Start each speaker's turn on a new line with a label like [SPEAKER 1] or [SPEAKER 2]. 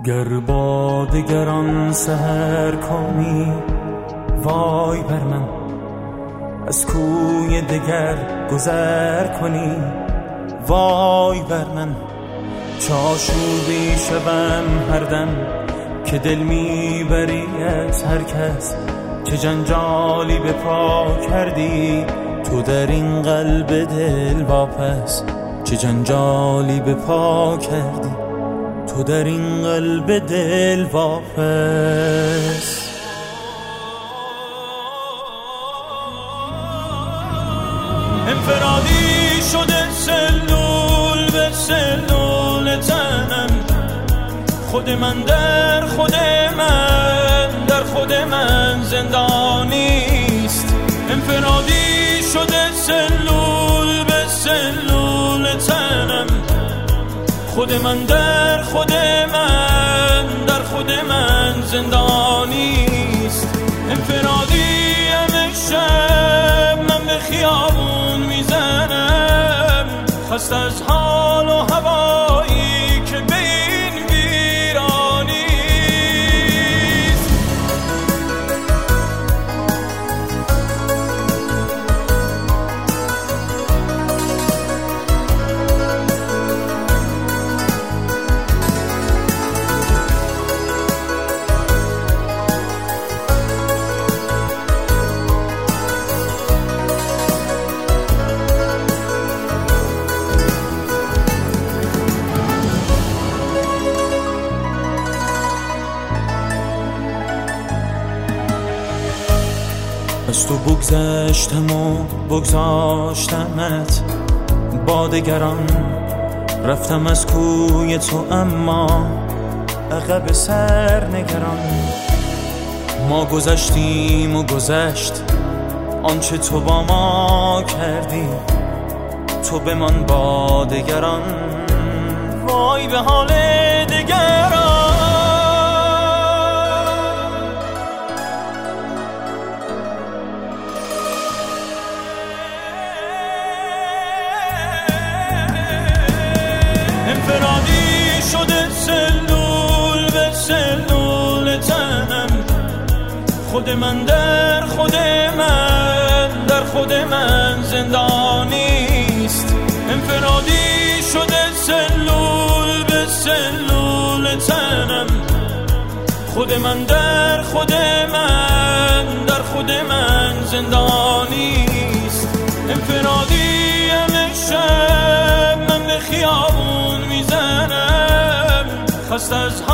[SPEAKER 1] گر با دگران سحر کنی وای بر من، از کوی دگر گذر کنی وای بر من. چاشوبی شوم هر دم که دل میبری از هر کس، چه جنجالی به پا کردی تو در این قلب دل واپس، چه جنجالی به پا کردی تو در این قلب دل واپس.
[SPEAKER 2] انفرادی شده سلول به سلول تنم، خود من در خود من در خود من زندانیست. انفرادی شده سلول به سلول تنم، خود من در خود من در خود من زندانیست. انفرادی شب من به خیابون میزنم، خسته از حال و هوایی که به این ویرانیست.
[SPEAKER 1] از تو بگذشتم و بگذاشتمت با دگران، رفتم از کوی تو اما عقب سر نگران. ما گذشتیم و گذشت آنچه تو با ما کردی، تو بمان با دگران وای به حال دگران.
[SPEAKER 2] انفرادی شده سلول به سلول تنم، خود من در خود من در خود من زندانیست. انفرادی شده سلول به سلول تنم، خود من در خود من در خود من زندانیست. انفرادی شب من به خیابون میزنم، خسته از